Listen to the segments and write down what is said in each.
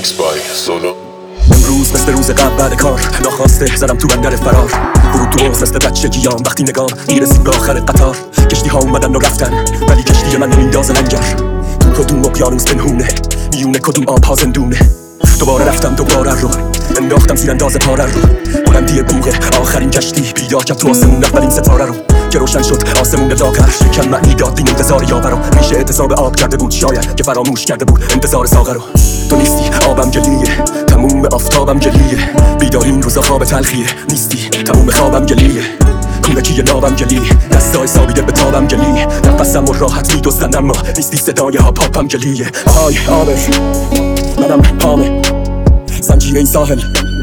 امروز مثل روز قبل بعد کار ناخواسته زدم تو بندر فرار. ورود تو بغز مثل بچگیام وقتی نگام میرسید به آخر قطار. کشتی ها اومدن و رفتن ولی کشتی من نمیندازه لنگر. تو کدوم اقیانوس پنهونه میونه کدوم آبها زندونه. دوباره رفتم دوباره رو انداختم زیر انداز پاره رو. بلندی بوغه آخرین کشتی پیدا کرد تو آسمون اولین ستاره رو که روشن شد آسمون لاغر. شکم معنی داد بین انتظار یاور رو. میشه اعتصاب آب کرده بود شاید که فراموش کرده بود انتظار ساغر رو. تو نیستی آبم گلیه تموم آفتابم گلیه. بیداری این روزا خواب تلخیه نیستی تموم خوابم گلیه. کودکی نابم گلی دستای سابیده به تابم گلی. نفسم و راحت میدوزن اما نیستی صدای ها پاپم گلیه. آهای آبه منم پامه زنجیره این ساحل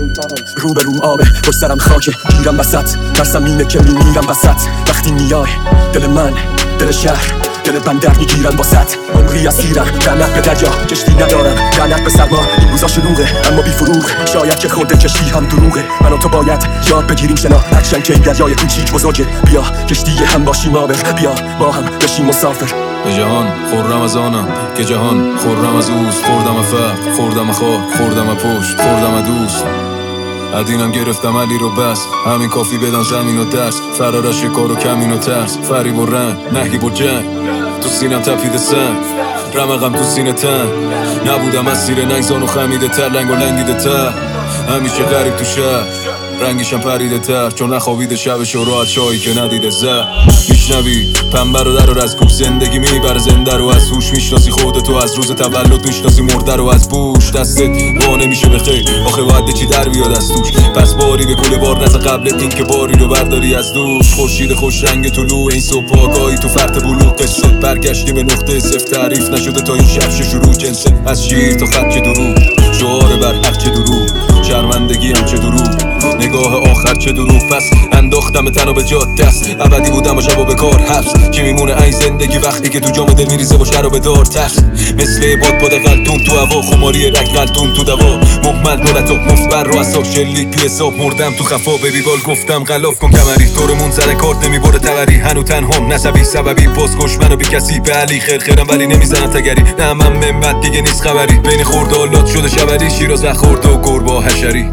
رو به روم آبه. پشت سرم خاکه گیرم وسط ترسم اینه که میمیرم وسط. وقتی میای دل من دل شهر دل بندر میگیرن واسط. عمری اسیرم لعنت به دریا کشتی ندارم لعنت به سرما. این روزا شلوغه اما بی فروغ شاید که خورده کشتی هم دروغه. من و تو باید یاد بگیریم شنا هرچند که این دریای کوچیک بزرگه. بیا کشتی هم باشیم آبر بیا با هم بشیم مسافر. به جهان خورم از آنم که جهان خورم از اوست. خوردم فقر خوردم خاک خوردم پشت خوردم دوست. ادینم گرفتم علی رو بس همین کافی بدن زمین و دست. فرارش شکار و کمین و ترس فریب و رنگ نهیب و جنگ. تو سینم تپیده سنگ رمقم تو سینه تن. نبودم از سیر نگزان و خمیده تر لنگ و لنگیده تر. همیشه غریب تو شهر رنگیشم پریده تر چون نخوابیده شبش و راحت شایی که ندیده زر. میشنوی پنبه رو در و از کوش زندگی میبره زنده رو از هوش. میشناسی خودتو از روز تولد میشناسی مرده رو از بوش. دستت وا نمیشه به خیر آخه باید چی در بیاد از توش. پس باری به کل بار نزد قبلت این که باری رو برداری از دوش. خورشید خوش رنگ طلوع این صبح آگاهی تو فرط بلوغ قصه. برگشتی به نقطه صفر تعریف نشده تا این شب شروع جنسه. از شیر تا خط چه دروغ شعار بر حق چه دروغ شرمندگی هم چه دروغ نگاه آخر چه دروغ. پس انداختم تنو به جاد دست ابدی بودم و شب و بکار حبس. که میمونه این زندگی وقتی که تو جام دل میریزه باشه رو به دار تخت. مثل باد غلطون تو هوا خماری رک غلطون تو دوا. محمد ملتا مفبر رو اصاب شلیک توی حساب مردم تو خفا. ببی بال گفتم غلاف کن کمری دورمون سر کارت نمیبره تبری. هنو تنهام نسبی سببی باز کش منو بی کسی به علی خرخرم ولی نمیزنن تگری. نه من ممت دیگه نیست خبری بین خوردالات شده شبری. شیراز نخورد و گربا حشری.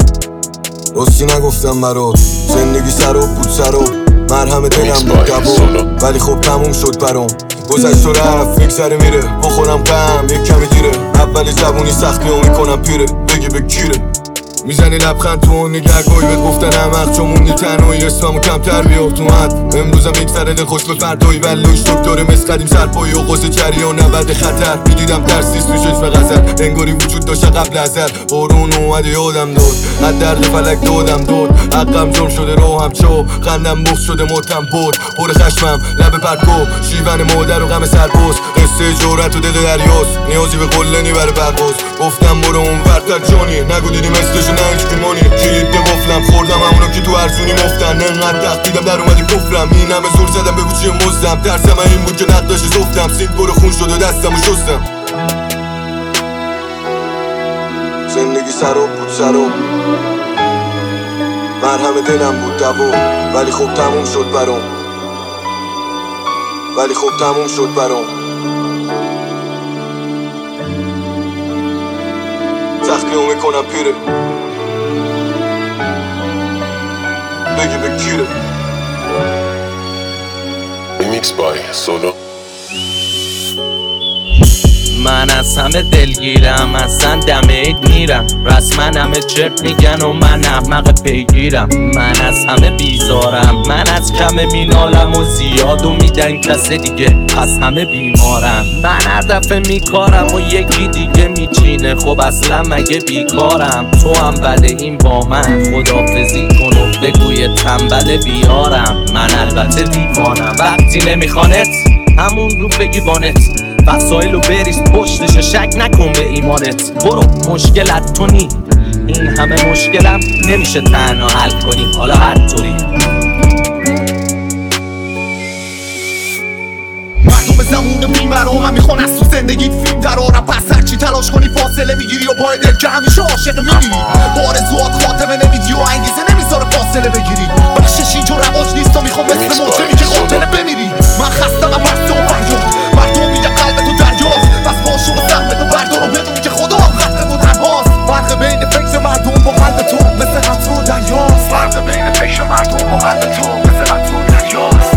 راستی نگفتم برات زندگی سراب بود سراب. مرهم دلم بود دوا ولی خب تموم شد برام. گذشت و رفت میگذره میره با خودم غم یک کمی دیره. اولی زبونی سختی و میکنم پیره بگی به کیره. میزنی لبخند تو اون نگهگاهی بهت گفتن احمق چون موندی تنهایی. اسممو کمتر بیار تو مد امروزم میگذره دل خوش به فردایی. ولی شک داره مثل قدیم سرپایی و قوز جریان نبرد خطر. میدیدم درسیست تو چشم غزل انگاری وجود داشته قبل ازل. بارون اومد یادم داد از درد فلک دادم داد. حقم جرم شده راهم چو خندم بخت شده ماتم بود. پر خشمم لب پرکو شیون مادر و غم سرباز. قصه جورت و دل دریاست نیازی به قله نی برای پرواز. گفتم برو اون ورتر جانی نگو دیدی مثلش نه هیچ بیمانی. کلید قفلم خوردم همونو که تو ارزونی مفتن. انقدر تخت دیدم در اومدی کفرم این همه زور زدم بگو چیه مزدم. ترسم این بود که نقداش زفتم سید برو خون شد و دستم و شستم. زندگی سراب بود سراب مرهم دلم بود دوا ولی خب تموم شد برام. ولی خب تموم شد برام. زخمیو میکنم پیره بگی به کیره. من از همه دلگیرم اصلا دم عید میرم. رسما همه چرت میگن و من احمق پیگیرم. من از همه بیزارم من از کم مینالم و زیادو میدن کس دیگه پس همه بیمارم. من هر دفعه میکارم و یکی دیگه میچینه. خب اصلا مگه بیکارم تو هم بده این با من. خدافزی کن و بگوی تنبل بیارم. من البته دیوانم وقتی نمیخوانت همون رو بگی بانت. وسایل رو بریز پشتش شک نکن به ایمانت. برو مشکلت تو نی این همه مشکلم نمیشه تنها حل کنی حالا هر طوری. مردم زمون بیمرام هم میخوان از تو زندگیت فیلم درارم. پس هرچی تلاش کنی فاصله میگیری و پای دل که همیشه عاشق میمیری. بارزوات خاتمه نمیدی و انگیزه نمیذاره فاصله بگیری. بخشش اینجا رواج نیست و میخوام مثل موجمی که قاتله بمیری. من خستم از بحث و فریاد مردم میگه قلب تو دریاست. پس باشو و سهمتو بردار و بدون که خدا هم خطه تو تنهاست. مردم با قلب تو مثل قطور دریاست.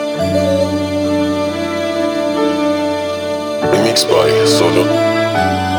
Remix by Solo.